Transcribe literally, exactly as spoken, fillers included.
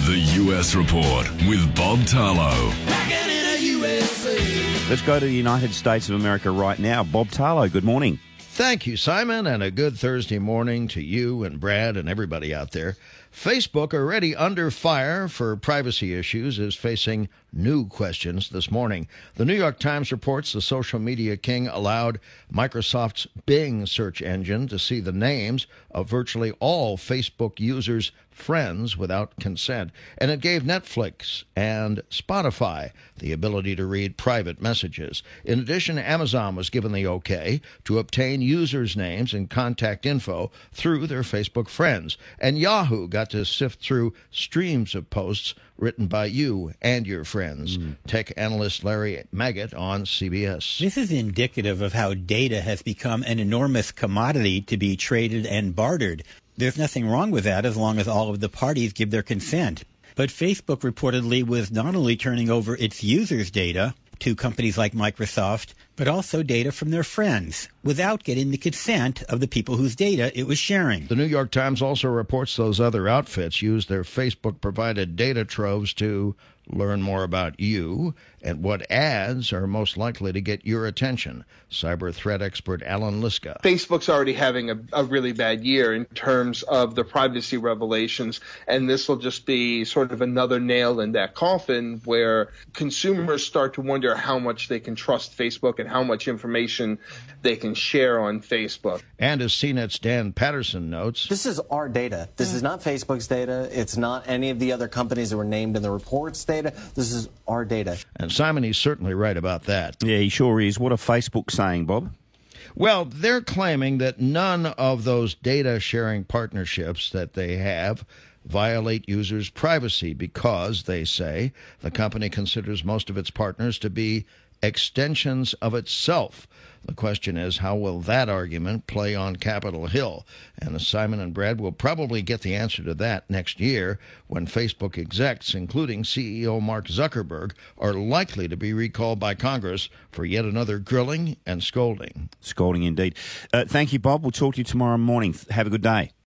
The U S Report with Bob Tarlow. Let's go to the United States of America right now. Bob Tarlow, good morning. Thank you, Simon, and a good Thursday morning to you and Brad and everybody out there. Facebook, already under fire for privacy issues, is facing new questions this morning. The New York Times reports the social media king allowed Microsoft's Bing search engine to see the names of virtually all Facebook users' friends without consent, and it gave Netflix and Spotify the ability to read private messages. In addition, Amazon was given the okay to obtain users' names and contact info through their Facebook friends, and Yahoo got to sift through streams of posts written by you and your friends. Mm. Tech analyst Larry Maggot on C B S. This is indicative of how data has become an enormous commodity to be traded and bartered. There's nothing wrong with that as long as all of the parties give their consent. But Facebook reportedly was not only turning over its users' data to companies like Microsoft, but also data from their friends without getting the consent of the people whose data it was sharing. The New York Times also reports those other outfits used their Facebook-provided data troves to learn more about you and what ads are most likely to get your attention. Cyber threat expert Alan Liska. Facebook's already having a, a really bad year in terms of the privacy revelations, and this will just be sort of another nail in that coffin where consumers start to wonder how much they can trust Facebook and how much information they can share on Facebook. And as C NET's Dan Patterson notes, this is our data. This is not Facebook's data. It's not any of the other companies that were named in the reports data. This is our data. And Simon, he's certainly right about that. Yeah, he sure is. What are Facebook saying, Bob? Well, they're claiming that none of those data sharing partnerships that they have violate users' privacy because, they say, the company considers most of its partners to be extensions of itself. The question is, how will that argument play on Capitol Hill? And Simon and Brad will probably get the answer to that next year when Facebook execs, including C E O Mark Zuckerberg, are likely to be recalled by Congress for yet another grilling and scolding. Scolding indeed. Uh, thank you, Bob. We'll talk to you tomorrow morning. Have a good day.